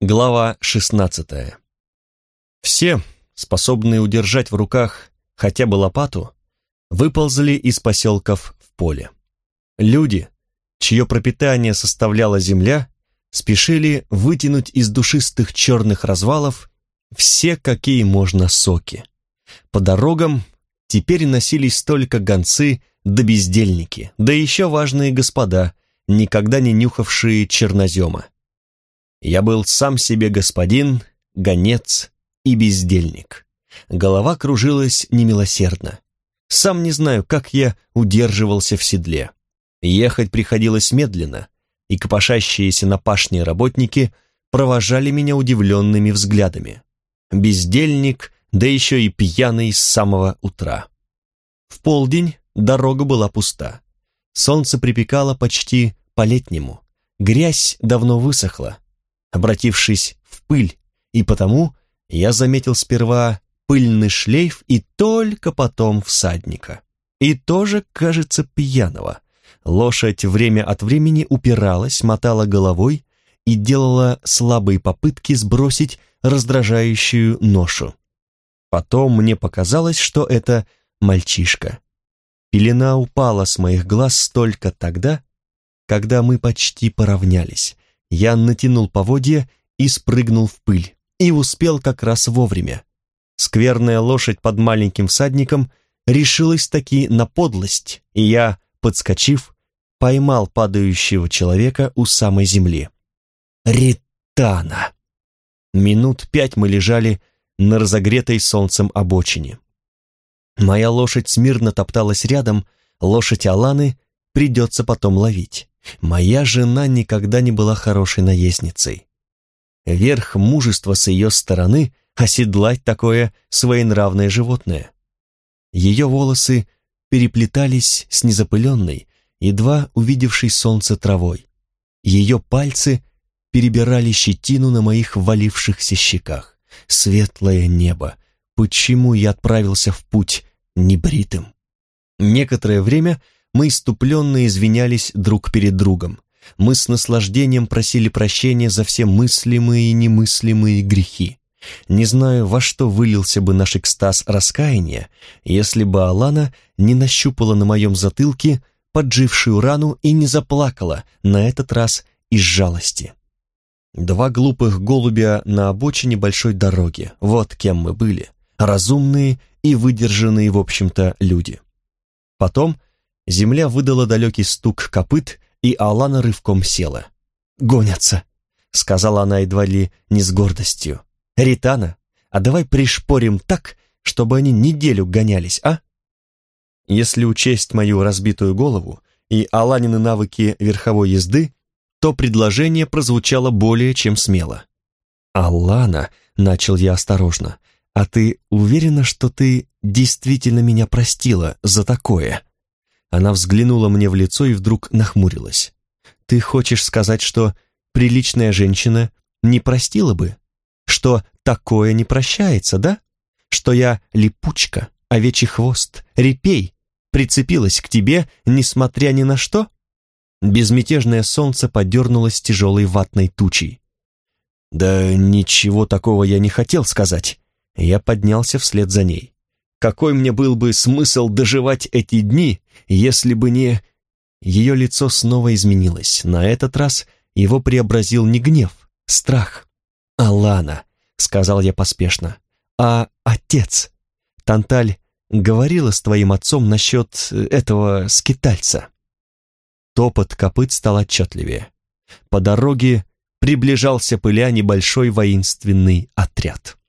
Глава 16. Все, способные удержать в руках хотя бы лопату, выползли из поселков в поле. Люди, чье пропитание составляла земля, спешили вытянуть из душистых черных развалов все, какие можно, соки. По дорогам теперь носились только гонцы да бездельники, да еще важные господа, никогда не нюхавшие чернозема. Я был сам себе господин, гонец и бездельник. Голова кружилась немилосердно. Сам не знаю, как я удерживался в седле. Ехать приходилось медленно, и копошащиеся на пашне работники провожали меня удивленными взглядами. Бездельник, да еще и пьяный с самого утра. В полдень дорога была пуста. Солнце припекало почти по-летнему. Грязь давно высохла, обратившись в пыль, и потому я заметил сперва пыльный шлейф и только потом всадника. И тоже, кажется, пьяного. Лошадь время от времени упиралась, мотала головой и делала слабые попытки сбросить раздражающую ношу. Потом мне показалось, что это мальчишка. Пелена упала с моих глаз только тогда, когда мы почти поравнялись. Я натянул поводья и спрыгнул в пыль, и успел как раз вовремя. Скверная лошадь под маленьким всадником решилась таки на подлость, и я, подскочив, поймал падающего человека у самой земли. Ритана! Минут 5 мы лежали на разогретой солнцем обочине. Моя лошадь смирно топталась рядом, лошадь Аланы придется потом ловить. Моя жена никогда не была хорошей наездницей. Верх мужества с ее стороны оседлать такое своенравное животное. Ее волосы переплетались с незапыленной, едва увидевшей солнце травой. Ее пальцы перебирали щетину на моих валившихся щеках. Светлое небо! Почему я отправился в путь небритым? Некоторое время мы иступленно извинялись друг перед другом. Мы с наслаждением просили прощения за все мыслимые и немыслимые грехи. Не знаю, во что вылился бы наш экстаз раскаяния, если бы Алана не нащупала на моем затылке поджившую рану и не заплакала, на этот раз из жалости. Два глупых голубя на обочине большой дороги. Вот кем мы были. Разумные и выдержанные, в общем-то, люди. Потом земля выдала далекий стук копыт, и Алана рывком села. «Гонятся», — сказала она едва ли не с гордостью. «Ритана, а давай пришпорим так, чтобы они неделю гонялись, а?» Если учесть мою разбитую голову и Аланины навыки верховой езды, то предложение прозвучало более чем смело. «Алана», — начал я осторожно, — «а ты уверена, что ты действительно меня простила за такое?» Она взглянула мне в лицо и вдруг нахмурилась. «Ты хочешь сказать, что приличная женщина не простила бы? Что такое не прощается, да? Что я липучка, овечий хвост, репей, прицепилась к тебе, несмотря ни на что?» Безмятежное солнце подернулось тяжелой ватной тучей. «Да ничего такого я не хотел сказать». Я поднялся вслед за ней. Какой мне был бы смысл доживать эти дни, если бы не... Ее лицо снова изменилось. На этот раз его преобразил не гнев, страх. «Алана», — сказал я поспешно, — «а отец? Танталь говорила с твоим отцом насчет этого скитальца?» Топот копыт стал отчетливее. По дороге приближался пыля небольшой воинственный отряд.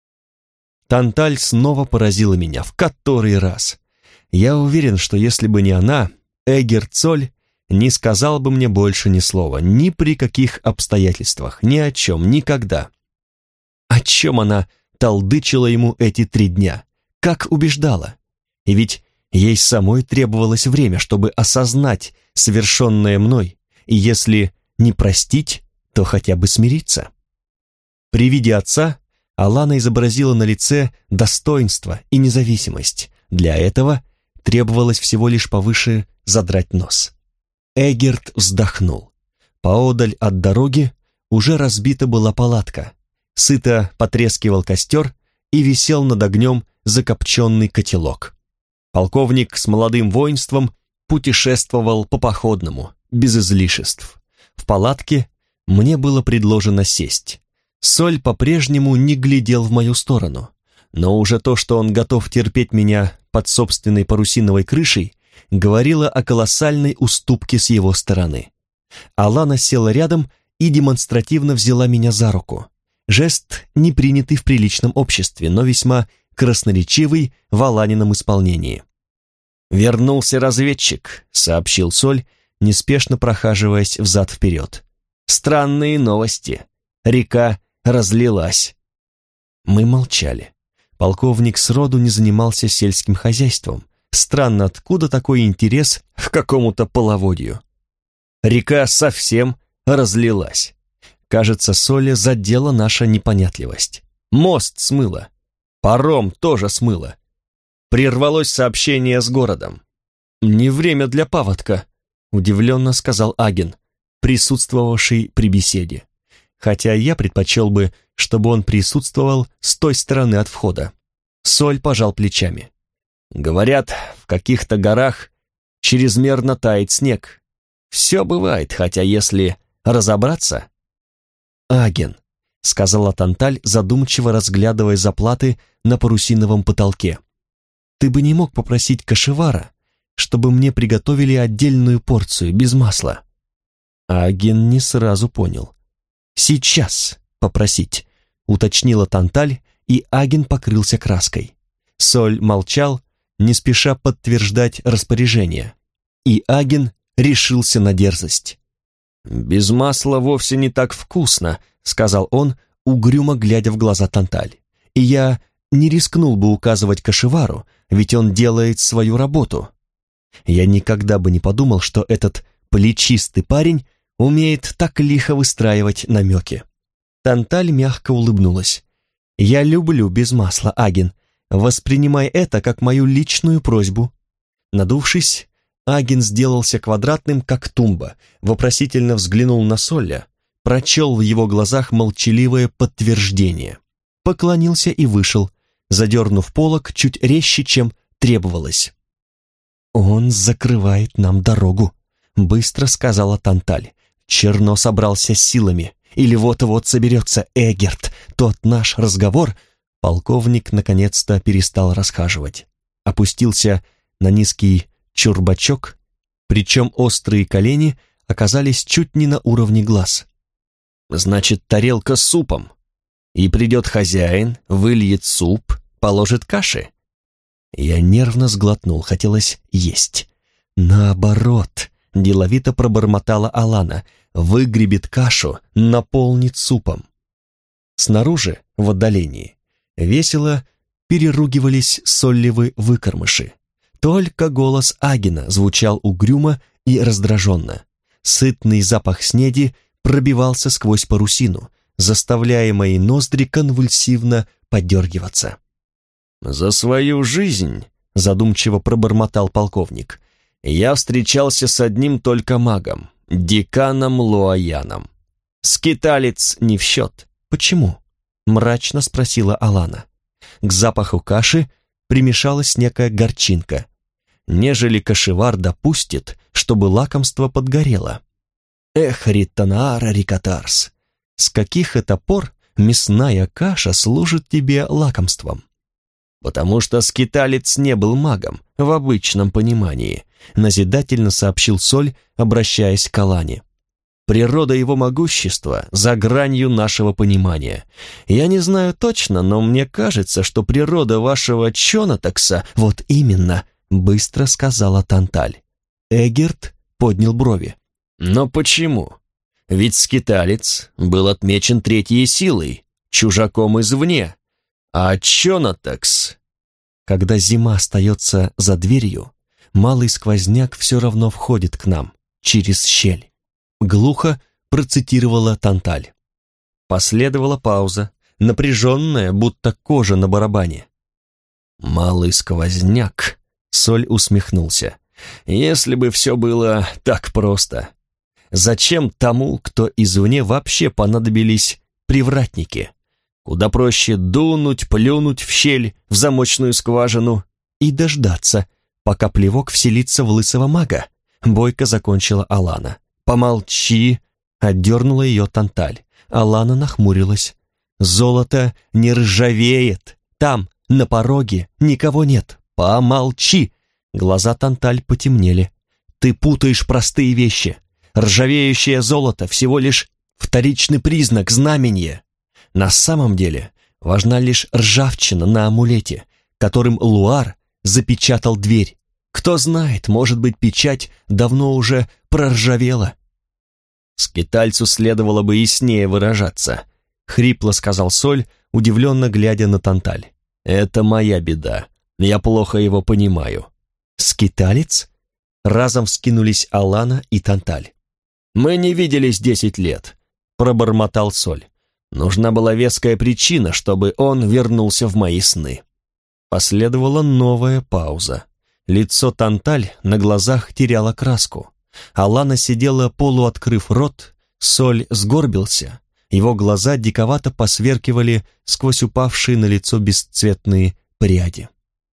Танталь снова поразила меня, в который раз. Я уверен, что если бы не она, Эгер Цоль не сказал бы мне больше ни слова, ни при каких обстоятельствах, ни о чем, никогда. О чем она толдычила ему эти 3 дня? Как убеждала? И ведь ей самой требовалось время, чтобы осознать совершенное мной, и если не простить, то хотя бы смириться. При виде отца Алана изобразила на лице достоинство и независимость. Для этого требовалось всего лишь повыше задрать нос. Эгерт вздохнул. Поодаль от дороги уже разбита была палатка, сыто потрескивал костер и висел над огнем закопченный котелок. Полковник с молодым воинством путешествовал по походному, без излишеств. В палатке мне было предложено сесть. Соль по-прежнему не глядел в мою сторону, но уже то, что он готов терпеть меня под собственной парусиновой крышей, говорило о колоссальной уступке с его стороны. Алана села рядом и демонстративно взяла меня за руку. Жест, не принятый в приличном обществе, но весьма красноречивый в Аланином исполнении. «Вернулся разведчик», — сообщил Соль, неспешно прохаживаясь взад-вперед. «Странные новости. Река разлилась». Мы молчали. Полковник сроду не занимался сельским хозяйством. Странно, откуда такой интерес к какому-то половодью. Река совсем разлилась. Кажется, Соля задела наша непонятливость. Мост смыло. Паром тоже смыло. Прервалось сообщение с городом. «Не время для паводка», — удивленно сказал Аген, присутствовавший при беседе. Хотя я предпочел бы, чтобы он присутствовал с той стороны от входа. Соль пожал плечами. «Говорят, в каких-то горах чрезмерно тает снег. Все бывает, хотя если разобраться...» «Аген», — сказала Танталь, задумчиво разглядывая заплаты на парусиновом потолке. «Ты бы не мог попросить кошевара, чтобы мне приготовили отдельную порцию, без масла?» Аген не сразу понял. «Сейчас попросить», — уточнила Танталь, и Аген покрылся краской. Соль молчал, не спеша подтверждать распоряжение, и Аген решился на дерзость. «Без масла вовсе не так вкусно», — сказал он, угрюмо глядя в глаза Танталь. «И я не рискнул бы указывать кошевару, ведь он делает свою работу». Я никогда бы не подумал, что этот плечистый парень умеет так лихо выстраивать намеки. Танталь мягко улыбнулась. «Я люблю без масла, Аген. Воспринимай это как мою личную просьбу». Надувшись, Аген сделался квадратным, как тумба, вопросительно взглянул на Солля, прочел в его глазах молчаливое подтверждение, поклонился и вышел, задернув полог чуть резче, чем требовалось. «Он закрывает нам дорогу», — быстро сказала Танталь. «Черно собрался с силами, или вот-вот соберется Эгерт. Тот наш разговор...» Полковник наконец-то перестал расхаживать. Опустился на низкий чурбачок, причем острые колени оказались чуть не на уровне глаз. «Значит, тарелка с супом. И придет хозяин, выльет суп, положит каши». Я нервно сглотнул, хотелось есть. «Наоборот», — деловито пробормотала Алана, «выгребет кашу, наполнит супом». Снаружи, в отдалении, весело переругивались солливы выкормыши. Только голос Агена звучал угрюмо и раздраженно. Сытный запах снеди пробивался сквозь парусину, заставляя мои ноздри конвульсивно подергиваться. «За свою жизнь», — задумчиво пробормотал полковник, «я встречался с одним только магом, деканом Луаяном. Скиталец не в счет». «Почему?» — мрачно спросила Алана. К запаху каши примешалась некая горчинка. Нежели кошевар допустит, чтобы лакомство подгорело. Эх, Риттанаара Рикатарс, с каких это пор мясная каша служит тебе лакомством? Потому что скиталец не был магом в обычном понимании, назидательно сообщил Соль, обращаясь к Алане. Природа его могущества за гранью нашего понимания. Я не знаю точно, но мне кажется, что природа вашего Чонатакса вот именно, быстро сказала Танталь. Эгерт поднял брови. Но почему? Ведь скиталец был отмечен третьей силой, чужаком извне, а Чонатакс... Когда зима остается за дверью, малый сквозняк все равно входит к нам через щель. Глухо процитировала Танталь. Последовала пауза, напряженная, будто кожа на барабане. «Малый сквозняк», — Соль усмехнулся. «Если бы все было так просто. Зачем тому, кто извне, вообще понадобились привратники? Куда проще дунуть, плюнуть в щель, в замочную скважину и дождаться, пока плевок вселится в лысого мага. Бойко закончила Алана. «Помолчи!» — отдернула ее Танталь. Алана нахмурилась. «Золото не ржавеет. Там, на пороге, никого нет. Помолчи!» Глаза Танталь потемнели. «Ты путаешь простые вещи. Ржавеющее золото всего лишь вторичный признак, знамение. На самом деле важна лишь ржавчина на амулете, которым Луар запечатал дверь. Кто знает, может быть, печать давно уже проржавела». «Скитальцу следовало бы яснее выражаться», — хрипло сказал Соль, удивленно глядя на Танталь. «Это моя беда. Я плохо его понимаю». «Скиталец?» Разом вскинулись Алана и Танталь. «Мы не виделись 10 лет», — пробормотал Соль. «Нужна была веская причина, чтобы он вернулся в мои сны». Последовала новая пауза. Лицо Танталь на глазах теряло краску. Алана сидела, полуоткрыв рот, Соль сгорбился, его глаза диковато посверкивали сквозь упавшие на лицо бесцветные пряди.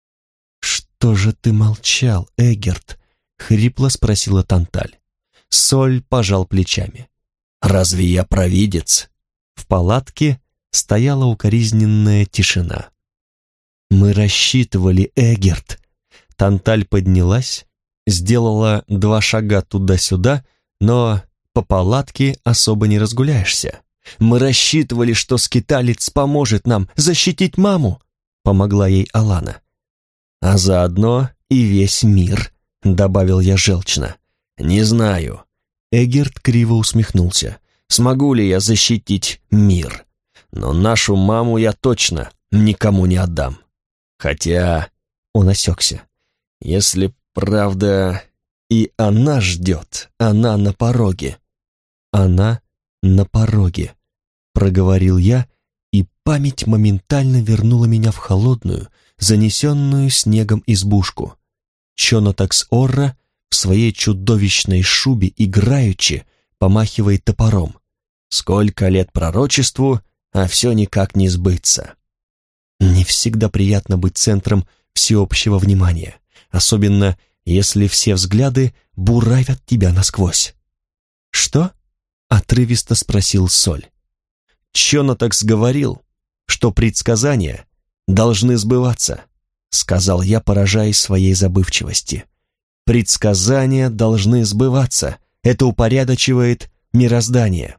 «Что же ты молчал, Эгерт?» — хрипло спросила Танталь. Соль пожал плечами. «Разве я провидец?» В палатке стояла укоризненная тишина. «Мы рассчитывали, Эгерт». Танталь поднялась, сделала 2 шага туда-сюда, но по палатке особо не разгуляешься. «Мы рассчитывали, что скиталец поможет нам защитить маму», — помогла ей Алана. «А заодно и весь мир», — добавил я желчно. «Не знаю». Эгерт криво усмехнулся. «Смогу ли я защитить мир? Но нашу маму я точно никому не отдам. Хотя...» Он осекся. «Если правда, и она ждет, она на пороге». «Она на пороге», — проговорил я, и память моментально вернула меня в холодную, занесенную снегом избушку. Чонотакс Орра в своей чудовищной шубе играючи помахивает топором. Сколько лет пророчеству, а все никак не сбыться. Не всегда приятно быть центром всеобщего внимания, особенно если все взгляды буравят тебя насквозь. «Что?» — отрывисто спросил Соль. «Чонотакс говорил, что предсказания должны сбываться», — сказал я, поражаясь своей забывчивости. «Предсказания должны сбываться. Это упорядочивает мироздание».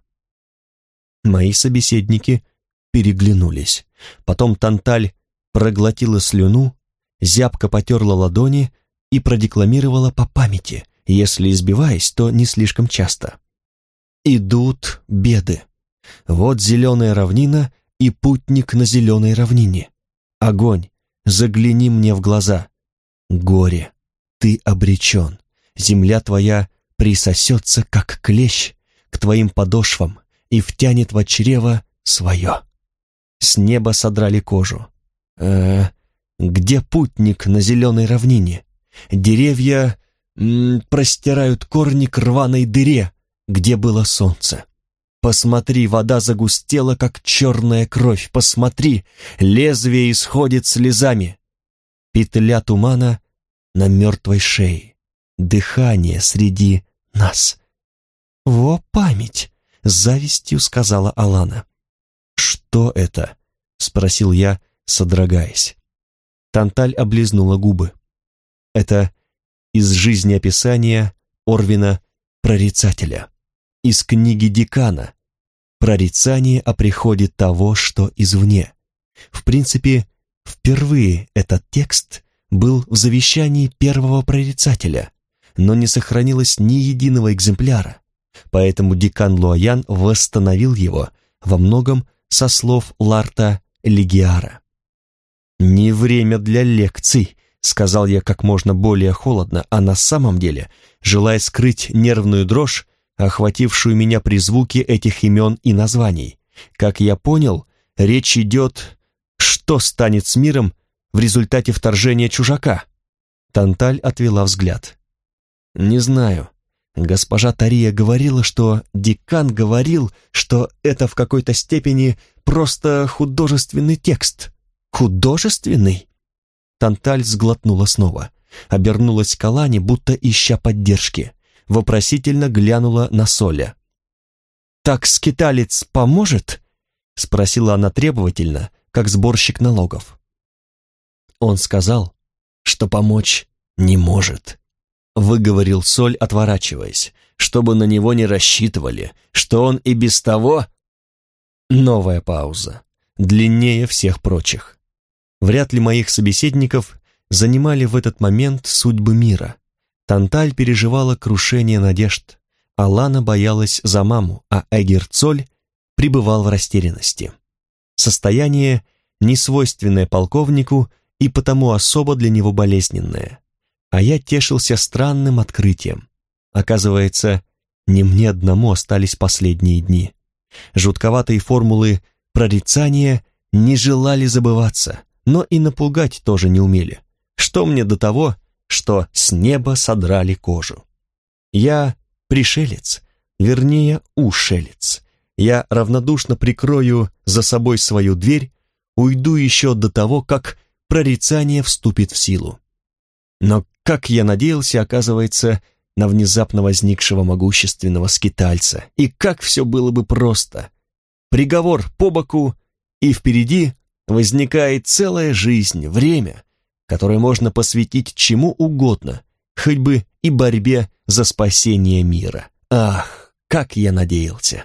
Мои собеседники переглянулись. Потом Танталь проглотила слюну, зябко потерла ладони и продекламировала по памяти, если избиваясь, то не слишком часто. «Идут беды. Вот зеленая равнина и путник на зеленой равнине. Огонь, загляни мне в глаза. Горе, ты обречен. Земля твоя присосется, как клещ, к твоим подошвам и втянет в чрево свое». С неба содрали кожу. Где путник на зеленой равнине? Деревья простирают корни к рваной дыре, где было солнце. Посмотри, вода загустела, как черная кровь. Посмотри, лезвие исходит слезами. Петля тумана на мертвой шее. Дыхание среди нас. «Во память!» — с завистью сказала Алана. «Что это?» — спросил я, содрогаясь. Танталь облизнула губы. «Это из жизнеописания Орвина Прорицателя, из книги Декана. Прорицание о приходе того, что извне. В принципе, впервые этот текст был в завещании первого прорицателя, но не сохранилось ни единого экземпляра, поэтому декан Луаян восстановил его во многом со слов Ларта Лигиара. «Не время для лекций», — сказал я как можно более холодно, а на самом деле, желая скрыть нервную дрожь, охватившую меня при звуке этих имен и названий. Как я понял, речь идет, что станет с миром в результате вторжения чужака. Танталь отвела взгляд. «Не знаю. Госпожа Тария говорила, что декан говорил, что это в какой-то степени просто художественный текст. Художественный? Танталь сглотнула снова, обернулась к Алане, будто ища поддержки, вопросительно глянула на Соля. «Так скиталец поможет?» — спросила она требовательно, как сборщик налогов. Он сказал, что помочь не может. Выговорил Соль, отворачиваясь, чтобы на него не рассчитывали, что он и без того... Новая пауза, длиннее всех прочих. Вряд ли моих собеседников занимали в этот момент судьбы мира. Танталь переживала крушение надежд, Алана боялась за маму, а Эгерцоль пребывал в растерянности. Состояние, несвойственное полковнику и потому особо для него болезненное. А я тешился странным открытием. Оказывается, не мне одному остались последние дни. Жутковатые формулы прорицания не желали забываться, но и напугать тоже не умели. Что мне до того, что с неба содрали кожу? Я пришелец, вернее, ушелец. Я равнодушно прикрою за собой свою дверь, уйду еще до того, как прорицание вступит в силу. Но, как я надеялся, оказывается, на внезапно возникшего могущественного скитальца. И как все было бы просто. Приговор по боку, и впереди возникает целая жизнь, время, которое можно посвятить чему угодно, хоть бы и борьбе за спасение мира. Ах, как я надеялся!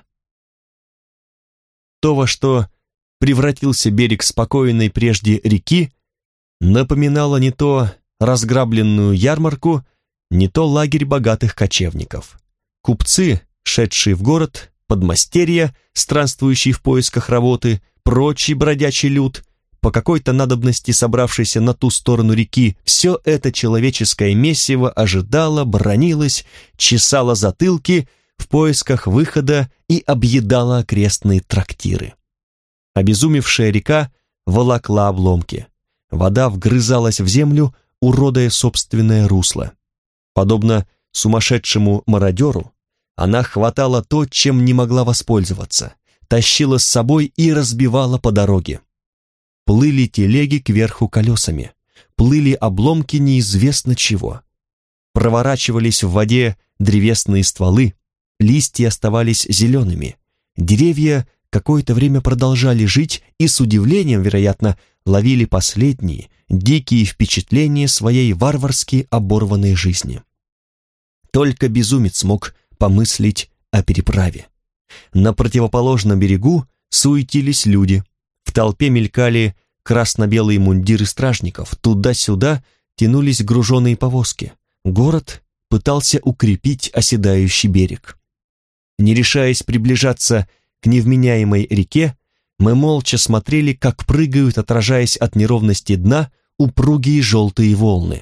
То, во что превратился берег спокойной прежде реки, напоминало не то разграбленную ярмарку, не то лагерь богатых кочевников. Купцы, шедшие в город, подмастерья, странствующие в поисках работы, прочий бродячий люд, по какой-то надобности собравшийся на ту сторону реки, все это человеческое месиво ожидало, бранилось, чесало затылки в поисках выхода и объедало окрестные трактиры. Обезумевшая река волокла обломки. Вода вгрызалась в землю, уродуя собственное русло. Подобно сумасшедшему мародеру, она хватала то, чем не могла воспользоваться, тащила с собой и разбивала по дороге. Плыли телеги кверху колесами, плыли обломки неизвестно чего. Проворачивались в воде древесные стволы, листья оставались зелеными, деревья какое-то время продолжали жить и с удивлением, вероятно, ловили последние, дикие впечатления своей варварски оборванной жизни. Только безумец мог помыслить о переправе. На противоположном берегу суетились люди, в толпе мелькали красно-белые мундиры стражников, туда-сюда тянулись груженые повозки. Город пытался укрепить оседающий берег. Не решаясь приближаться к невменяемой реке, мы молча смотрели, как прыгают, отражаясь от неровности дна, упругие желтые волны.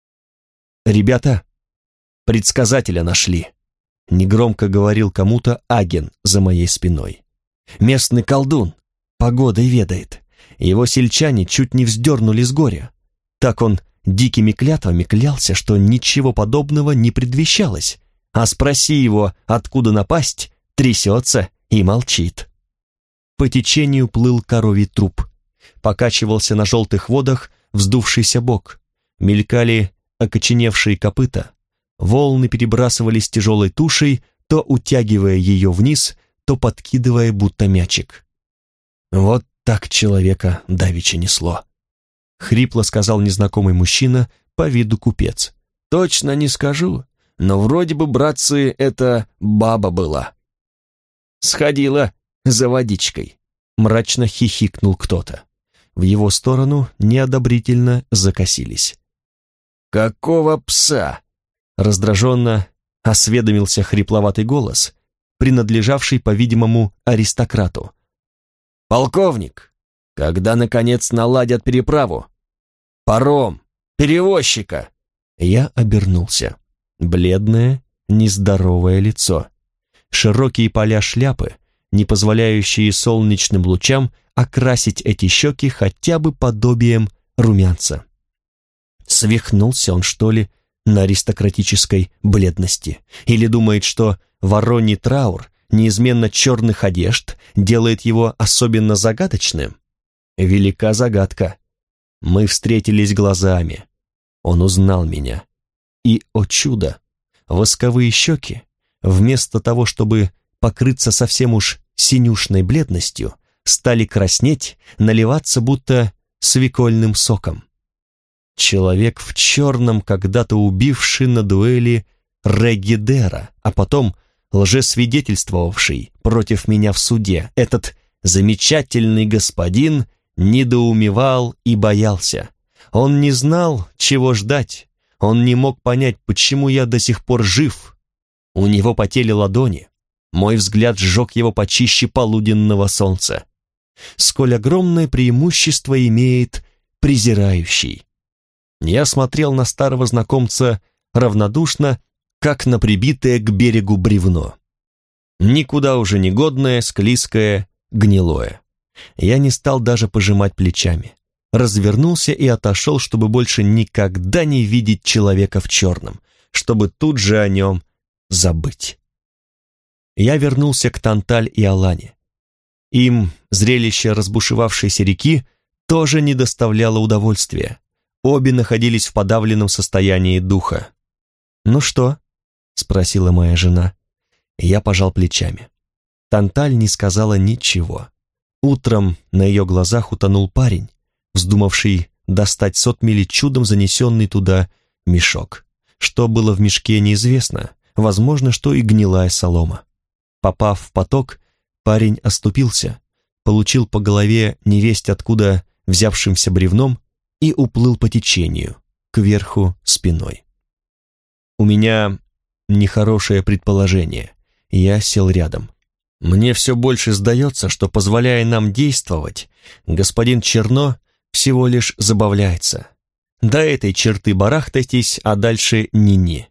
«Ребята, предсказателя нашли», — негромко говорил кому-то Аген за моей спиной. «Местный колдун, погодой ведает. Его сельчане чуть не вздернули с горя. Так он дикими клятвами клялся, что ничего подобного не предвещалось, а спроси его, откуда напасть, трясется и молчит». По течению плыл коровий труп. Покачивался на желтых водах вздувшийся бок. Мелькали окоченевшие копыта. Волны перебрасывались тяжелой тушей, то утягивая ее вниз, то подкидывая будто мячик. «Вот так человека давеча несло», — хрипло сказал незнакомый мужчина, по виду купец. «Точно не скажу, но вроде бы, братцы, это баба была. Сходила за водичкой», — мрачно хихикнул кто-то. В его сторону неодобрительно закосились. «Какого пса?» — раздраженно осведомился хрипловатый голос, принадлежавший, по-видимому, аристократу. «Полковник, когда, наконец, наладят переправу? Паром, перевозчика!» Я обернулся. Бледное, нездоровое лицо. Широкие поля шляпы, не позволяющие солнечным лучам окрасить эти щеки хотя бы подобием румянца. Свихнулся он, что ли, на аристократической бледности? Или думает, что вороний траур неизменно черных одежд делает его особенно загадочным? Велика загадка. Мы встретились глазами. Он узнал меня. И, о чудо, восковые щеки, вместо того, чтобы покрыться совсем уж синюшной бледностью, стали краснеть, наливаться будто свекольным соком. Человек в черном, когда-то убивший на дуэли Регидера, а потом лжесвидетельствовавший против меня в суде, этот замечательный господин недоумевал и боялся. Он не знал, чего ждать. Он не мог понять, почему я до сих пор жив. У него потели ладони. Мой взгляд сжег его почище полуденного солнца. Сколь огромное преимущество имеет презирающий. Я смотрел на старого знакомца равнодушно, как на прибитое к берегу бревно. Никуда уже не годное, склизкое, гнилое. Я не стал даже пожимать плечами. Развернулся и отошел, чтобы больше никогда не видеть человека в черном, чтобы тут же о нем забыть. Я вернулся к Танталь и Алане. Им зрелище разбушевавшейся реки тоже не доставляло удовольствия. Обе находились в подавленном состоянии духа. «Ну что?» — спросила моя жена. Я пожал плечами. Танталь не сказала ничего. Утром на ее глазах утонул парень, вздумавший достать с отмели чудом занесенный туда мешок. Что было в мешке, неизвестно, возможно, что и гнилая солома. Попав в поток, парень оступился, получил по голове невесть откуда взявшимся бревном и уплыл по течению, кверху спиной. У меня нехорошее предположение. Я сел рядом. Мне все больше сдается, что, позволяя нам действовать, господин Черно всего лишь забавляется. До этой черты барахтайтесь, а дальше ни-ни.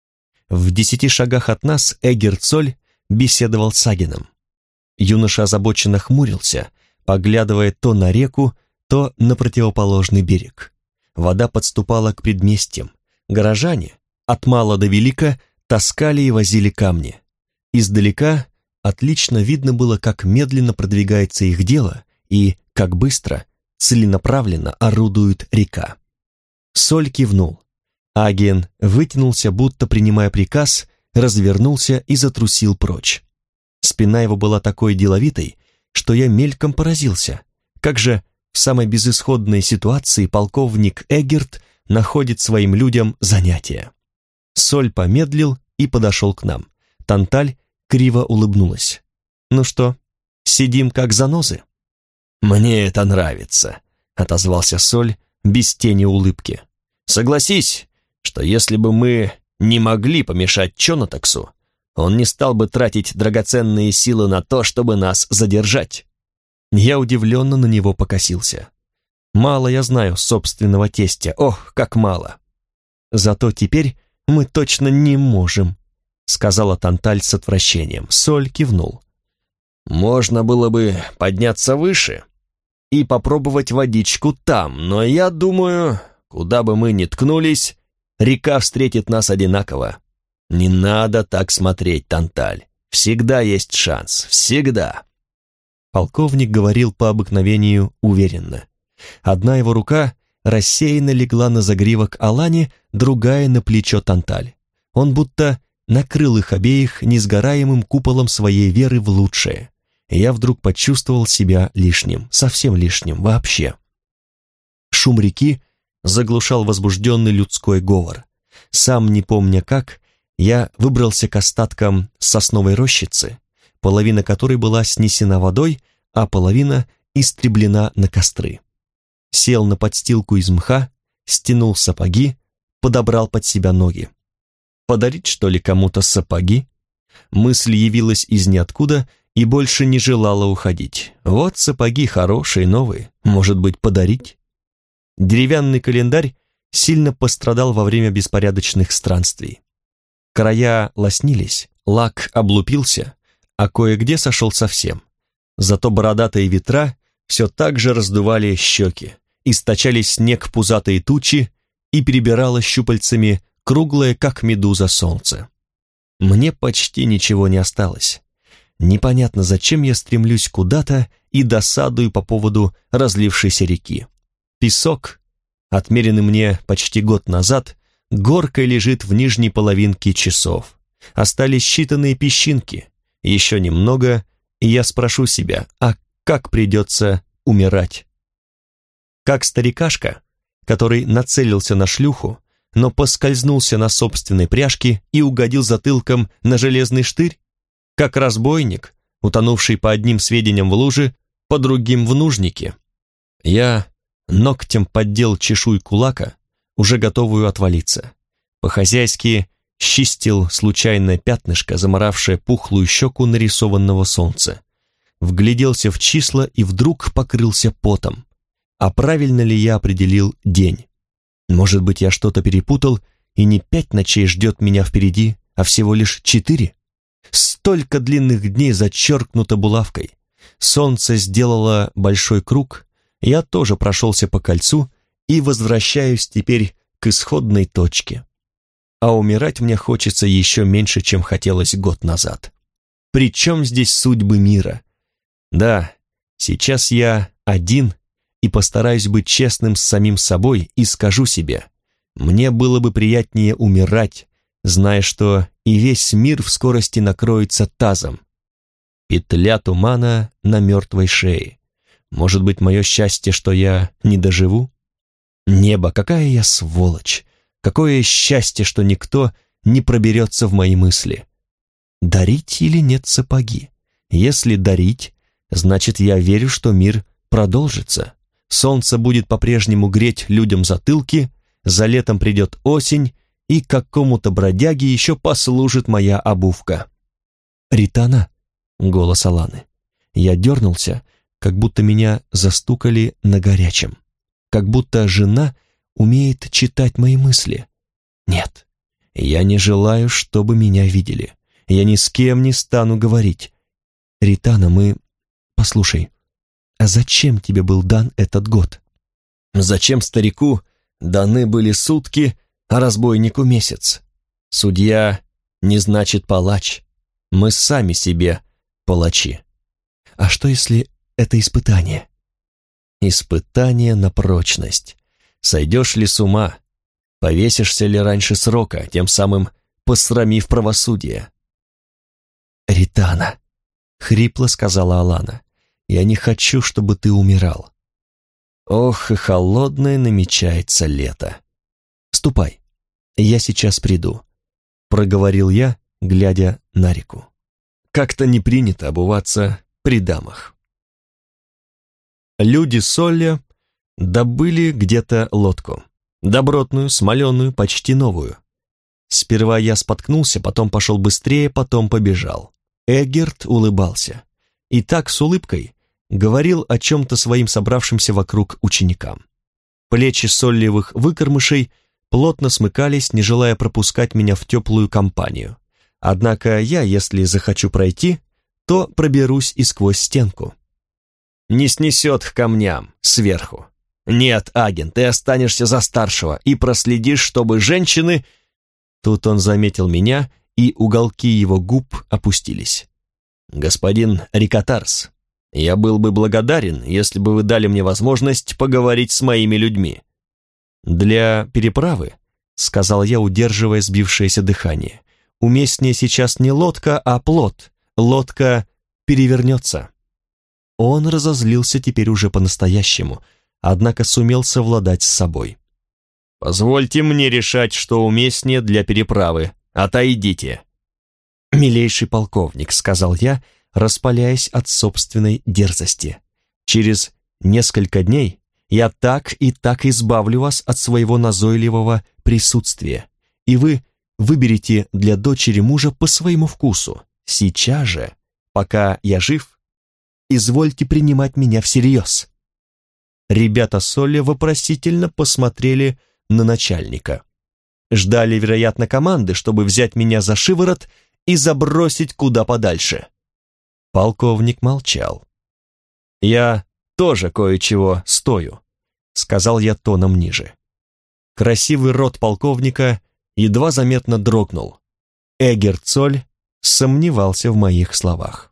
В 10 шагах от нас Эгер Цоль беседовал с Агеном. Юноша озабоченно хмурился, поглядывая то на реку, то на противоположный берег. Вода подступала к предместьям. Горожане, от мала до велика, таскали и возили камни. Издалека отлично видно было, как медленно продвигается их дело и как быстро, целенаправленно орудует река. Соль кивнул. Аген вытянулся, будто принимая приказ, развернулся и затрусил прочь. Спина его была такой деловитой, что я мельком поразился. Как же в самой безысходной ситуации полковник Эгерт находит своим людям занятия. Соль помедлил и подошел к нам. Танталь криво улыбнулась. «Ну что, сидим как занозы?» «Мне это нравится», — отозвался Соль без тени улыбки. «Согласись, что если бы мы не могли помешать Чонатаксу, он не стал бы тратить драгоценные силы на то, чтобы нас задержать». Я удивленно на него покосился. Мало я знаю собственного тестя, ох, как мало. «Зато теперь мы точно не можем», — сказала Танталь с отвращением. Соль кивнул. «Можно было бы подняться выше и попробовать водичку там, но я думаю, куда бы мы ни ткнулись, река встретит нас одинаково. Не надо так смотреть, Танталь. Всегда есть шанс, всегда». Полковник говорил по обыкновению уверенно. Одна его рука рассеянно легла на загривок Алане, другая на плечо Танталь. Он будто накрыл их обеих несгораемым куполом своей веры в лучшее. Я вдруг почувствовал себя лишним, совсем лишним, вообще. Шум реки заглушал возбужденный людской говор. Сам не помня как, я выбрался к остаткам сосновой рощицы, половина которой была снесена водой, а половина истреблена на костры. Сел на подстилку из мха, стянул сапоги, подобрал под себя ноги. Подарить, что ли, кому-то сапоги? Мысль явилась из ниоткуда и больше не желала уходить. Вот сапоги хорошие, новые, может быть, подарить? Деревянный календарь сильно пострадал во время беспорядочных странствий. Края лоснились, лак облупился, а кое-где сошел совсем. Зато бородатые ветра все так же раздували щеки, источали снег пузатые тучи и перебирала щупальцами круглое, как медуза, солнце. Мне почти ничего не осталось. Непонятно, зачем я стремлюсь куда-то и досадую по поводу разлившейся реки. Песок, отмеренный мне почти год назад, горкой лежит в нижней половинке часов. Остались считанные песчинки, еще немного, и я спрошу себя, а как придется умирать? Как старикашка, который нацелился на шлюху, но поскользнулся на собственной пряжке и угодил затылком на железный штырь? Как разбойник, утонувший по одним сведениям в луже, по другим в нужнике? Я ногтем поддел чешуйку лака, уже готовую отвалиться. По-хозяйски чистил случайное пятнышко, заморавшее пухлую щеку нарисованного солнца. Вгляделся в числа и вдруг покрылся потом. А правильно ли я определил день? Может быть, я что-то перепутал, и не 5 ночей ждет меня впереди, а всего лишь 4? Столько длинных дней зачеркнуто булавкой. Солнце сделало большой круг, я тоже прошелся по кольцу и возвращаюсь теперь к исходной точке. А умирать мне хочется еще меньше, чем хотелось год назад. Причем здесь судьбы мира? Да, сейчас я один и постараюсь быть честным с самим собой и скажу себе, мне было бы приятнее умирать, зная, что и весь мир в скорости накроется тазом. Петля тумана на мертвой шее. Может быть, мое счастье, что я не доживу? Небо, какая я сволочь! Какое счастье, что никто не проберется в мои мысли. Дарить или нет сапоги? Если дарить, значит, я верю, что мир продолжится. Солнце будет по-прежнему греть людям затылки, за летом придет осень, и какому-то бродяге еще послужит моя обувка. «Ритана!» — голос Аланы. Я дернулся, как будто меня застукали на горячем. Как будто жена умеет читать мои мысли. Нет, я не желаю, чтобы меня видели. Я ни с кем не стану говорить. «Ритана, Послушай, а зачем тебе был дан этот год?» «Зачем старику даны были сутки, а разбойнику месяц? Судья не значит палач. Мы сами себе палачи». «А что, если это испытание?» «Испытание на прочность. Сойдешь ли с ума? Повесишься ли раньше срока, тем самым посрамив правосудие?» «Ритана», — хрипло сказала Алана, — «я не хочу, чтобы ты умирал». Ох, и холодное намечается лето. «Ступай, я сейчас приду», — проговорил я, глядя на реку. Как-то не принято обуваться при дамах. Люди Солля добыли где-то лодку. Добротную, смоленую, почти новую. Сперва я споткнулся, потом пошел быстрее, потом побежал. Эггерт улыбался. И так с улыбкой говорил о чем-то своим собравшимся вокруг ученикам. Плечи соллевых выкормышей плотно смыкались, не желая пропускать меня в теплую компанию. Однако я, если захочу пройти, то проберусь и сквозь стенку. Не снесет к камням сверху. Нет, агент, ты останешься за старшего и проследишь, чтобы женщины... Тут он заметил меня, и уголки его губ опустились. «Господин Рикотарс, я был бы благодарен, если бы вы дали мне возможность поговорить с моими людьми». «Для переправы», — сказал я, удерживая сбившееся дыхание, — «уместнее сейчас не лодка, а плот. Лодка перевернется». Он разозлился теперь уже по-настоящему, однако сумел совладать с собой. «Позвольте мне решать, что уместнее для переправы. Отойдите». «Милейший полковник», — сказал я, распаляясь от собственной дерзости, «через несколько дней я так и так избавлю вас от своего назойливого присутствия, и вы выберете для дочери мужа по своему вкусу. Сейчас же, пока я жив, извольте принимать меня всерьез». Ребята Солли вопросительно посмотрели на начальника. Ждали, вероятно, команды, чтобы взять меня за шиворот и забросить куда подальше. Полковник молчал. «Я тоже кое-чего стою», — сказал я тоном ниже. Красивый рот полковника едва заметно дрогнул. Эгерт Соль сомневался в моих словах.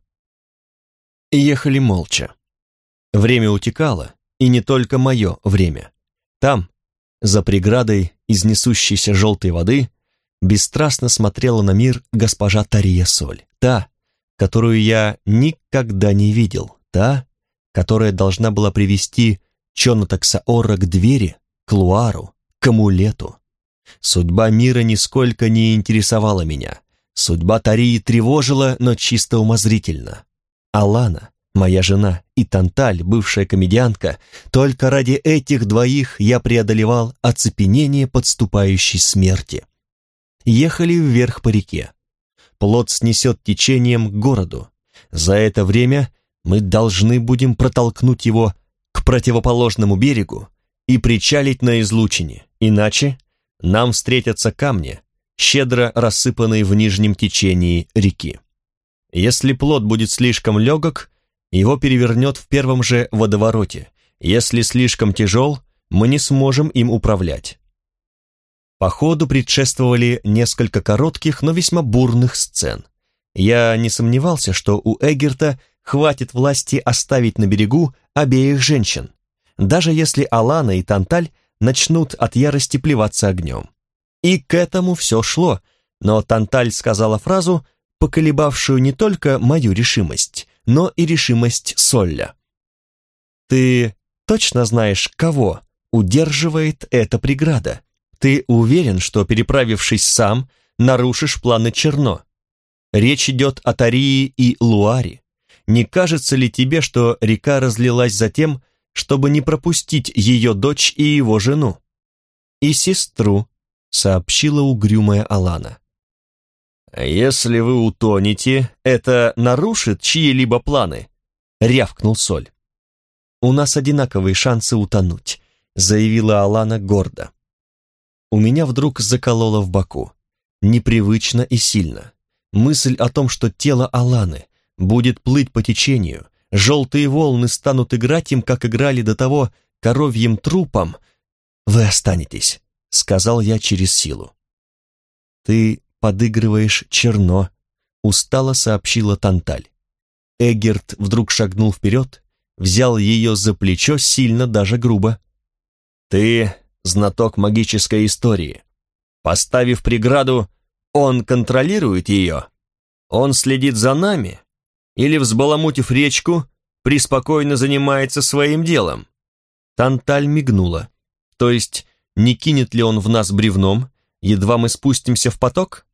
Ехали молча. Время утекало, и не только мое время. Там, за преградой из несущейся желтой воды, бесстрастно смотрела на мир госпожа Тария Соль, та, которую я никогда не видел, та, которая должна была привести Чоната Ксаора к двери, к луару, к амулету. Судьба мира нисколько не интересовала меня. Судьба Тарии тревожила, но чисто умозрительно. Алана, моя жена, и Танталь, бывшая комедиантка, только ради этих двоих я преодолевал оцепенение подступающей смерти. Ехали вверх по реке. Плот снесет течением к городу. За это время мы должны будем протолкнуть его к противоположному берегу и причалить на излучине, иначе нам встретятся камни, щедро рассыпанные в нижнем течении реки. Если плот будет слишком легок, его перевернет в первом же водовороте. Если слишком тяжел, мы не сможем им управлять. Походу предшествовали несколько коротких, но весьма бурных сцен. Я не сомневался, что у Эгерта хватит власти оставить на берегу обеих женщин, даже если Алана и Танталь начнут от ярости плеваться огнем. И к этому все шло, но Танталь сказала фразу, поколебавшую не только мою решимость, но и решимость Солля. «Ты точно знаешь, кого удерживает эта преграда? Ты уверен, что, переправившись сам, нарушишь планы Черно? Речь идет о Тарии и Луаре. Не кажется ли тебе, что река разлилась за тем, чтобы не пропустить ее дочь и его жену?» «И сестру», — сообщила угрюмая Алана. «Если вы утонете, это нарушит чьи-либо планы?» — рявкнул Соль. «У нас одинаковые шансы утонуть», — заявила Алана гордо. У меня вдруг закололо в боку. Непривычно и сильно. Мысль о том, что тело Аланы будет плыть по течению, желтые волны станут играть им, как играли до того коровьим трупом. «Вы останетесь», — сказал я через силу. «Ты подыгрываешь Черно», — устало сообщила Танталь. Эгерт вдруг шагнул вперед, взял ее за плечо сильно, даже грубо. «Ты знаток магической истории. Поставив преграду, он контролирует ее? Он следит за нами? Или, взбаламутив речку, преспокойно занимается своим делом?» Танталь мигнула. «То есть, не кинет ли он в нас бревном, едва мы спустимся в поток?»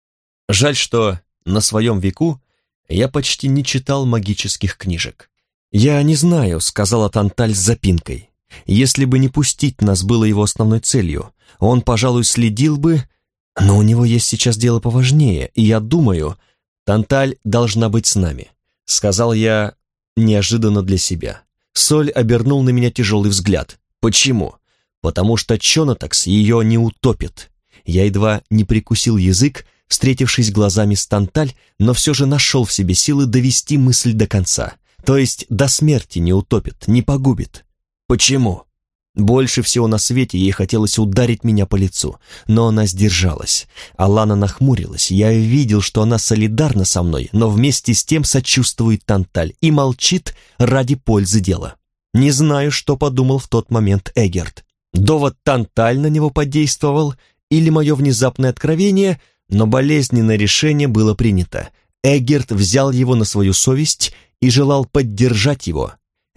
Жаль, что на своем веку я почти не читал магических книжек. «Я не знаю», — сказала Танталь с запинкой. «Если бы не пустить нас было его основной целью, он, пожалуй, следил бы, но у него есть сейчас дело поважнее, и я думаю, Танталь должна быть с нами», — сказал я неожиданно для себя. Соль обернул на меня тяжелый взгляд. «Почему?» «Потому что Чонатакс ее не утопит». Я едва не прикусил язык, встретившись глазами с Танталь, но все же нашел в себе силы довести мысль до конца. То есть до смерти не утопит, не погубит. Почему? Больше всего на свете ей хотелось ударить меня по лицу, но она сдержалась. Алана нахмурилась, я видел, что она солидарна со мной, но вместе с тем сочувствует Танталь и молчит ради пользы дела. Не знаю, что подумал в тот момент Эгерт. Довод Танталь на него подействовал, или мое внезапное откровение, но болезненное решение было принято. Эгерт взял его на свою совесть и желал поддержать его.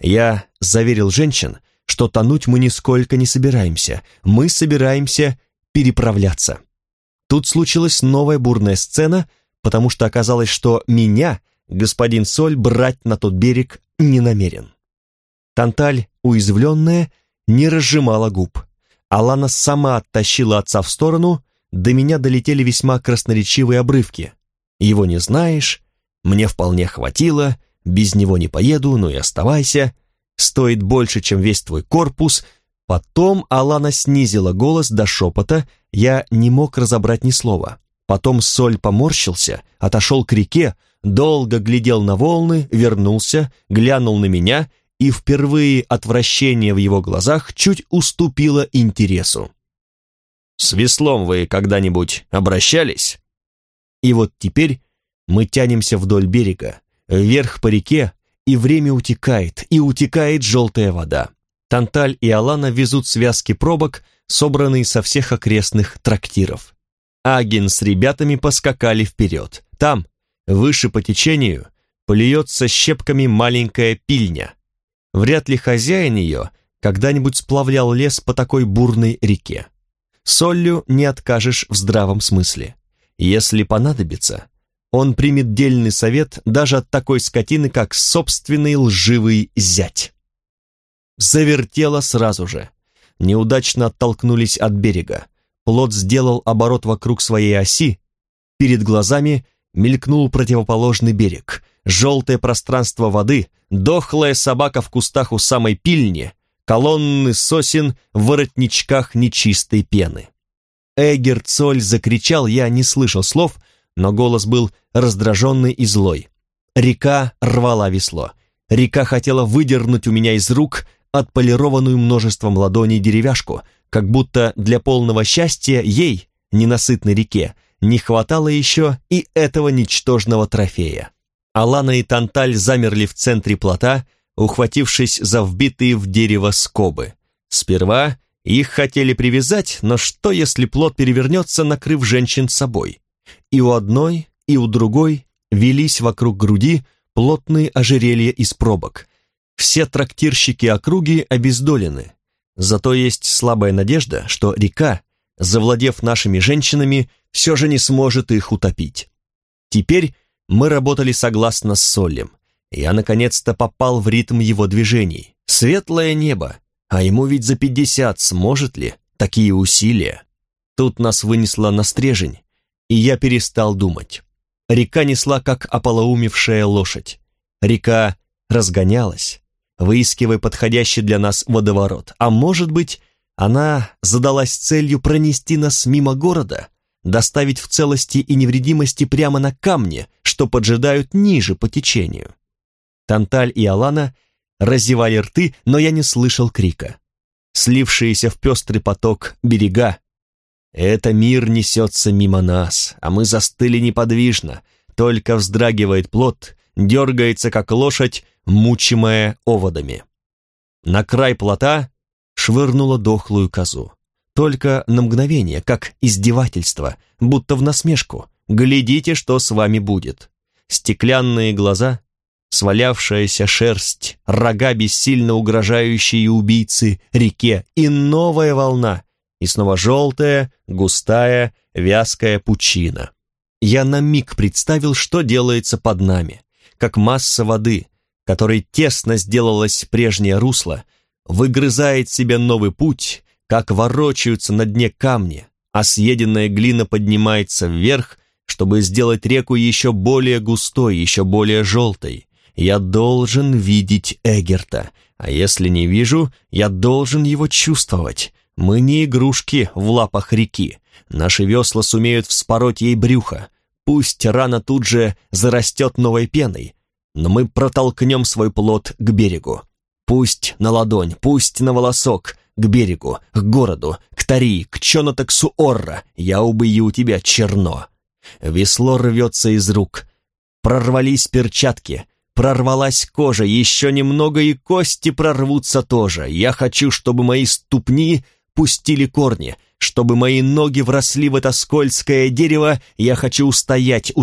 Я заверил женщин, что тонуть мы нисколько не собираемся, мы собираемся переправляться. Тут случилась новая бурная сцена, потому что оказалось, что меня господин Соль брать на тот берег не намерен. Танталь, уязвленная, не разжимала губ. Алана сама оттащила отца в сторону, до меня долетели весьма красноречивые обрывки. «Его не знаешь», «Мне вполне хватило», «Без него не поеду, ну и оставайся», «Стоит больше, чем весь твой корпус». Потом Алана снизила голос до шепота, я не мог разобрать ни слова. Потом Соль поморщился, отошел к реке, долго глядел на волны, вернулся, глянул на меня, и впервые отвращение в его глазах чуть уступило интересу. С веслом вы когда-нибудь обращались?» И вот теперь мы тянемся вдоль берега, вверх по реке, и время утекает, и утекает желтая вода. Танталь и Алана везут связки пробок, собранные со всех окрестных трактиров. Агин с ребятами поскакали вперед. Там, выше по течению, плюется щепками маленькая пильня. Вряд ли хозяин ее когда-нибудь сплавлял лес по такой бурной реке. Соллю не откажешь в здравом смысле. Если понадобится, он примет дельный совет даже от такой скотины, как собственный лживый зять. Завертело сразу же. Неудачно оттолкнулись от берега. Плот сделал оборот вокруг своей оси. Перед глазами мелькнул противоположный берег. Желтое пространство воды, дохлая собака в кустах у самой пильни, колонны сосен в воротничках нечистой пены. Эгер Цоль закричал, я не слышал слов, но голос был раздраженный и злой. Река рвала весло. Река хотела выдернуть у меня из рук отполированную множеством ладоней деревяшку, как будто для полного счастья ей, ненасытной реке, не хватало еще и этого ничтожного трофея. Алана и Танталь замерли в центре плота, ухватившись за вбитые в дерево скобы. Сперва их хотели привязать, но что, если плот перевернется, накрыв женщин собой? И у одной, и у другой велись вокруг груди плотные ожерелья из пробок. Все трактирщики округи обездолены. Зато есть слабая надежда, что река, завладев нашими женщинами, все же не сможет их утопить. Теперь мы работали согласно с Соллем. Я наконец-то попал в ритм его движений. Светлое небо, а ему ведь за 50, сможет ли такие усилия? Тут нас вынесло на стрежень, и я перестал думать. Река несла, как ополоумевшая лошадь. Река разгонялась, выискивая подходящий для нас водоворот. А может быть, она задалась целью пронести нас мимо города, доставить в целости и невредимости прямо на камни, что поджидают ниже по течению. Танталь и Алана разевали рты, но я не слышал крика. Слившиеся в пестрый поток берега. Это мир несется мимо нас, а мы застыли неподвижно, только вздрагивает плот, дергается, как лошадь, мучимая оводами. На край плота швырнула дохлую козу. Только на мгновение, как издевательство, будто в насмешку. Глядите, что с вами будет. Стеклянные глаза, свалявшаяся шерсть, рога бессильно угрожающие убийцы реке, и новая волна, и снова желтая, густая, вязкая пучина. Я на миг представил, что делается под нами, как масса воды, которой тесно сделалось прежнее русло, выгрызает себе новый путь, как ворочаются на дне камни, а съеденная глина поднимается вверх, чтобы сделать реку еще более густой, еще более желтой. Я должен видеть Эгерта, а если не вижу, я должен его чувствовать. Мы не игрушки в лапах реки, наши весла сумеют вспороть ей брюхо. Пусть рана тут же зарастет новой пеной, но мы протолкнем свой плот к берегу. Пусть на ладонь, пусть на волосок, к берегу, к городу, к Тари, к Чонотексу-Орра, я убью тебя, черно. Весло рвется из рук, прорвались перчатки, прорвалась кожа, еще немного и кости прорвутся тоже. Я хочу, чтобы мои ступни пустили корни, чтобы мои ноги вросли в это скользкое дерево. Я хочу устоять.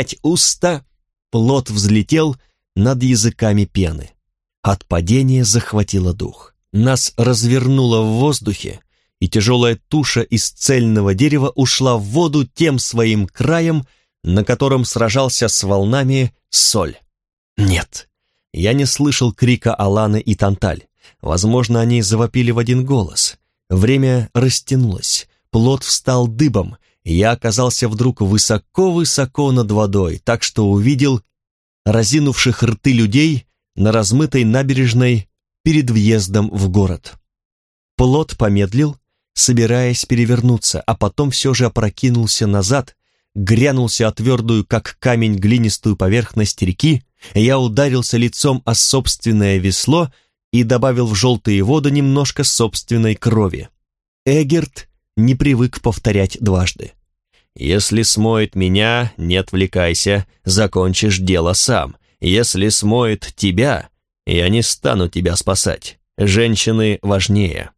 Плот взлетел над языками пены. От падения захватило дух. Нас развернуло в воздухе, и тяжелая туша из цельного дерева ушла в воду тем своим краем, на котором сражался с волнами Соль. Нет, я не слышал крика Аланы и Танталь. Возможно, они завопили в один голос. Время растянулось, плот встал дыбом, и я оказался вдруг высоко-высоко над водой, так что увидел разинувших рты людей на размытой набережной перед въездом в город. Плот помедлил, собираясь перевернуться, а потом все же опрокинулся назад, грянулся о твердую, как камень, глинистую поверхность реки. Я ударился лицом о собственное весло и добавил в желтые воды немножко собственной крови. Эгерт не привык повторять дважды. «Если смоет меня, не отвлекайся, закончишь дело сам. Если смоет тебя, я не стану тебя спасать. Женщины важнее».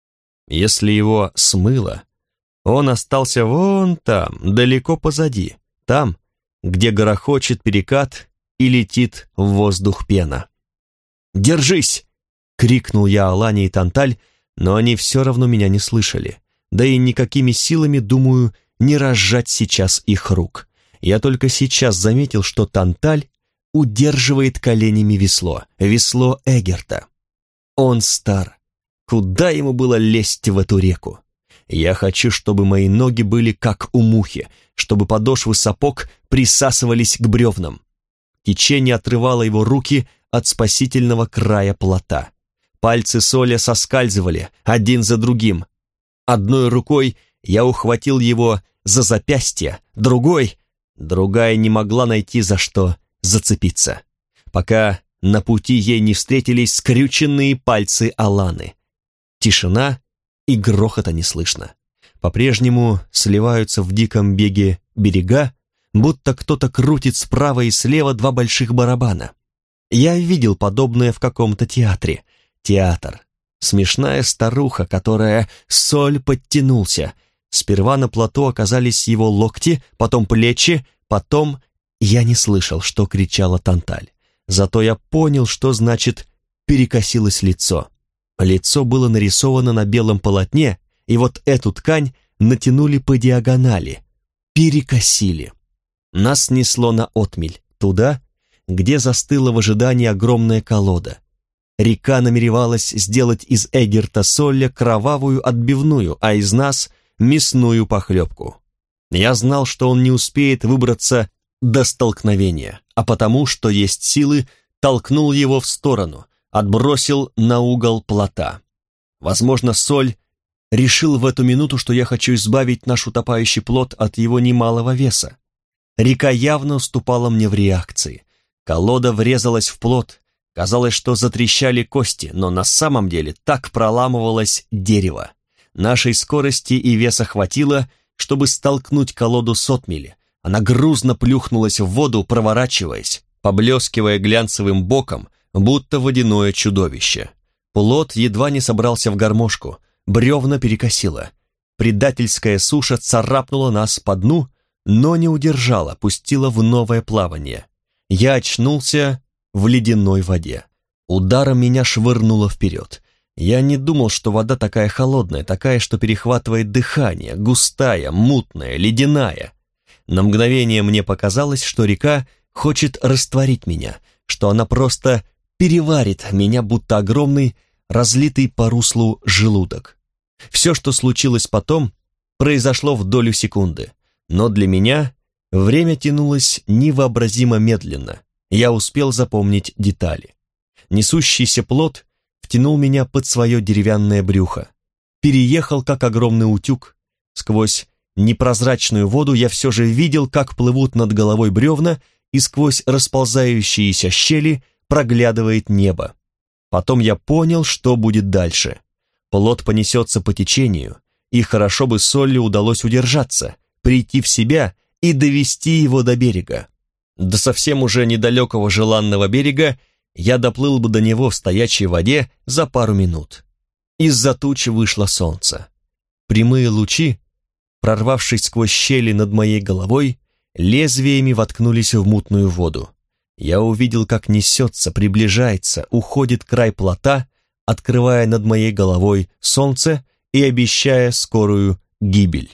Если его смыло, он остался вон там, далеко позади, там, где грохочет перекат и летит в воздух пена. «Держись!» — крикнул я Алане и Танталь, но они все равно меня не слышали, да и никакими силами, думаю, не разжать сейчас их рук. Я только сейчас заметил, что Танталь удерживает коленями весло Эгерта. Он стар. Куда ему было лезть в эту реку? Я хочу, чтобы мои ноги были как у мухи, чтобы подошвы сапог присасывались к бревнам. Течение отрывало его руки от спасительного края плота. Пальцы Соля соскальзывали один за другим. Одной рукой я ухватил его за запястье, другая не могла найти за что зацепиться, пока на пути ей не встретились скрюченные пальцы Аланы. Тишина и грохота не слышно. По-прежнему сливаются в диком беге берега, будто кто-то крутит справа и слева два больших барабана. Я видел подобное в каком-то театре. Театр. Смешная старуха, которая Соль подтянулся. Сперва на плоту оказались его локти, потом плечи, потом... Я не слышал, что кричала Танталь. Зато я понял, что значит «перекосилось лицо». Лицо было нарисовано на белом полотне, и вот эту ткань натянули по диагонали, перекосили. Нас несло на отмель, туда, где застыла в ожидании огромная колода. Река намеревалась сделать из Эгерта Солля кровавую отбивную, а из нас — мясную похлебку. Я знал, что он не успеет выбраться до столкновения, а потому, что есть силы, толкнул его в сторону, отбросил на угол плота. Возможно, Соль решил в эту минуту, что я хочу избавить наш утопающий плот от его немалого веса. Река явно уступала мне в реакции. Колода врезалась в плот. Казалось, что затрещали кости, но на самом деле так проламывалось дерево. Нашей скорости и веса хватило, чтобы столкнуть колоду с отмели. Она грузно плюхнулась в воду, проворачиваясь, поблескивая глянцевым боком, будто водяное чудовище. Плот едва не собрался в гармошку, бревна перекосило. Предательская суша царапнула нас по дну, но не удержала, пустила в новое плавание. Я очнулся в ледяной воде. Ударом меня швырнуло вперед. Я не думал, что вода такая холодная, такая, что перехватывает дыхание, густая, мутная, ледяная. На мгновение мне показалось, что река хочет растворить меня, что она просто переварит меня, будто огромный, разлитый по руслу желудок. Все, что случилось потом, произошло в долю секунды, но для меня время тянулось невообразимо медленно. Я успел запомнить детали. Несущийся плот втянул меня под свое деревянное брюхо, переехал, как огромный утюг. Сквозь непрозрачную воду я все же видел, как плывут над головой бревна, и сквозь расползающиеся щели проглядывает небо. Потом я понял, что будет дальше. Плот понесется по течению, и хорошо бы Солли удалось удержаться, прийти в себя и довести его до берега. До совсем уже недалекого желанного берега я доплыл бы до него в стоячей воде за пару минут. Из-за тучи вышло солнце. Прямые лучи, прорвавшись сквозь щели над моей головой, лезвиями воткнулись в мутную воду. Я увидел, как несется, приближается, уходит край плота, открывая над моей головой солнце и обещая скорую гибель.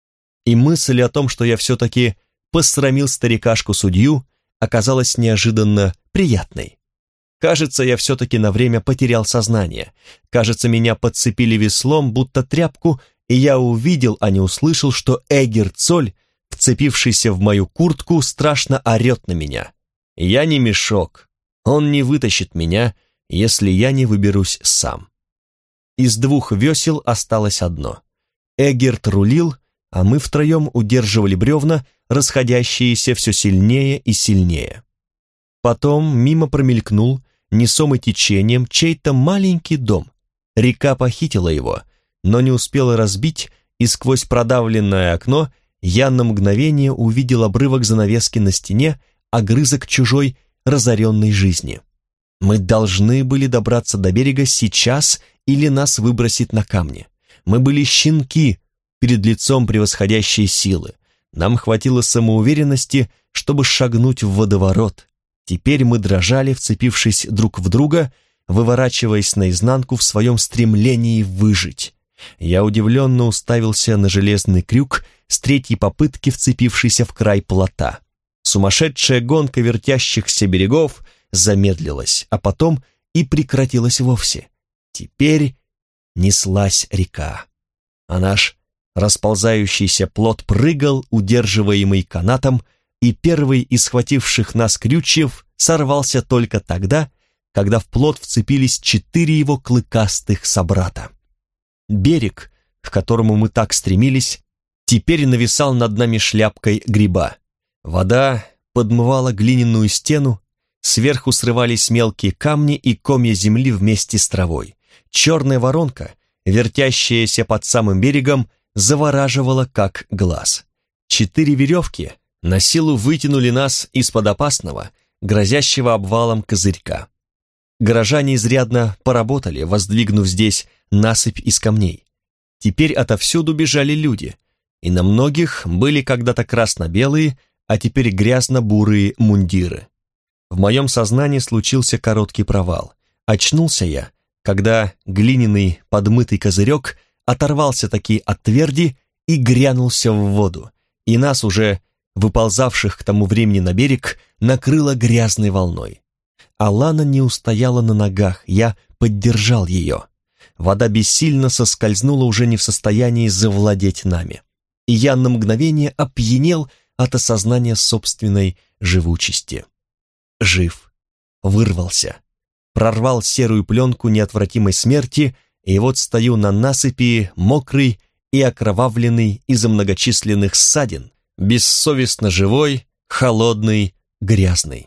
И мысль о том, что я все-таки посрамил старикашку-судью, оказалась неожиданно приятной. Кажется, я все-таки на время потерял сознание. Кажется, меня подцепили веслом, будто тряпку, и я увидел, а не услышал, что Эгерт Соль, вцепившийся в мою куртку, страшно орет на меня. Я не мешок, он не вытащит меня, если я не выберусь сам. Из двух весел осталось одно. Эгерт рулил, а мы втроем удерживали бревна, расходящиеся все сильнее и сильнее. Потом мимо промелькнул, несомый течением, чей-то маленький дом. Река похитила его, но не успела разбить и сквозь продавленное окно я на мгновение увидел обрывок занавески на стене, огрызок чужой разоренной жизни. Мы должны были добраться до берега сейчас или нас выбросит на камни. Мы были щенки перед лицом превосходящей силы. Нам хватило самоуверенности, чтобы шагнуть в водоворот. Теперь мы дрожали, вцепившись друг в друга, выворачиваясь наизнанку в своем стремлении выжить. Я удивленно уставился на железный крюк с третьей попытки, вцепившийся в край плота. Сумасшедшая гонка вертящихся берегов замедлилась, а потом и прекратилась вовсе. Теперь неслась река, а наш расползающийся плот прыгал, удерживаемый канатом, и первый из схвативших нас крючьев сорвался только тогда, когда в плот вцепились 4 его клыкастых собрата. Берег, к которому мы так стремились, теперь нависал над нами шляпкой гриба. Вода подмывала глиняную стену, сверху срывались мелкие камни и комья земли вместе с травой. Черная воронка, вертящаяся под самым берегом, завораживала как глаз. 4 веревки на силу вытянули нас из-под опасного, грозящего обвалом козырька. Горожане изрядно поработали, воздвигнув здесь насыпь из камней. Теперь отовсюду бежали люди, и на многих были когда-то красно-белые, а теперь грязно-бурые мундиры. В моем сознании случился короткий провал. Очнулся я, когда глиняный подмытый козырек оторвался таки от тверди и грянулся в воду, и нас, уже выползавших к тому времени на берег, накрыло грязной волной. Алана не устояла на ногах, я поддержал ее. Вода бессильно соскользнула, уже не в состоянии завладеть нами. И я на мгновение опьянел от осознания собственной живучести. Жив. Вырвался. Прорвал серую пленку неотвратимой смерти, и вот стою на насыпи, мокрый и окровавленный из-за многочисленных ссадин, бессовестно живой, холодный, грязный.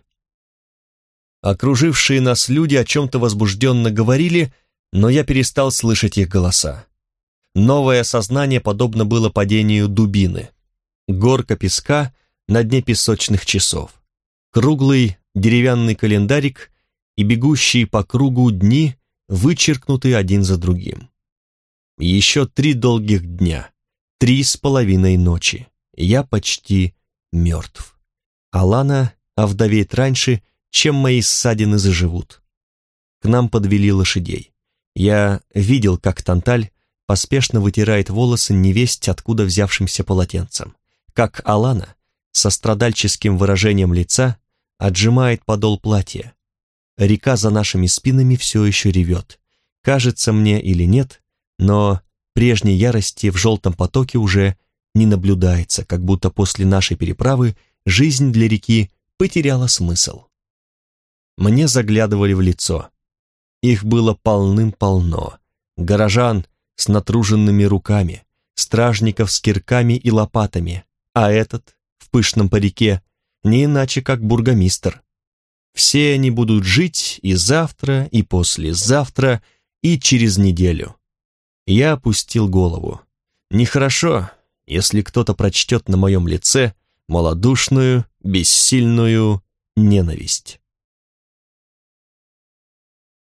Окружившие нас люди о чем-то возбужденно говорили, но я перестал слышать их голоса. Новое сознание подобно было падению дубины. Горка песка на дне песочных часов. Круглый деревянный календарик и бегущие по кругу дни, вычеркнуты один за другим. Еще 3 долгих дня, 3,5 ночи. Я почти мертв. Алана овдовеет раньше, чем мои ссадины заживут. К нам подвели лошадей. Я видел, как Танталь поспешно вытирает волосы невесть откуда взявшимся полотенцем, как Алана со страдальческим выражением лица отжимает подол платья. Река за нашими спинами все еще ревет. Кажется мне или нет, но прежней ярости в желтом потоке уже не наблюдается, как будто после нашей переправы жизнь для реки потеряла смысл. Мне заглядывали в лицо. Их было полным-полно. Горожан с натруженными руками, стражников с кирками и лопатами, а этот, в пышном парике, не иначе как бургомистр. Все они будут жить и завтра, и послезавтра, и через неделю. Я опустил голову. Нехорошо, если кто-то прочтет на моем лице малодушную, бессильную ненависть.